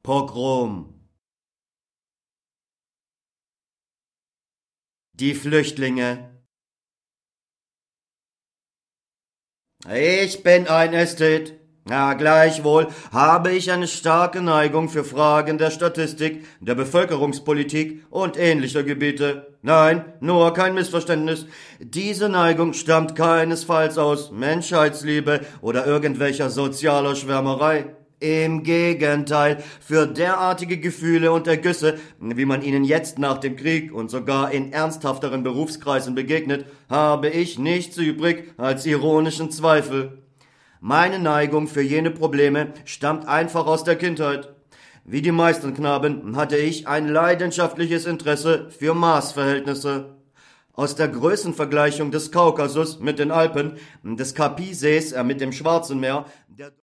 Pogrom. Die Flüchtlinge. Ich bin ein Ästhet. Ja, gleichwohl habe ich eine starke Neigung für Fragen der Statistik, der Bevölkerungspolitik und ähnlicher Gebiete. Nein, nur kein Missverständnis. Diese Neigung stammt keinesfalls aus Menschheitsliebe oder irgendwelcher sozialer Schwärmerei. Im Gegenteil, für derartige Gefühle und Ergüsse, wie man ihnen jetzt nach dem Krieg und sogar in ernsthafteren Berufskreisen begegnet, habe ich nichts übrig als ironischen Zweifel. Meine Neigung für jene Probleme stammt einfach aus der Kindheit. Wie die meisten Knaben hatte ich ein leidenschaftliches Interesse für Maßverhältnisse. Aus der Größenvergleichung des Kaukasus mit den Alpen, des Kapi-Sees mit dem Schwarzen Meer, der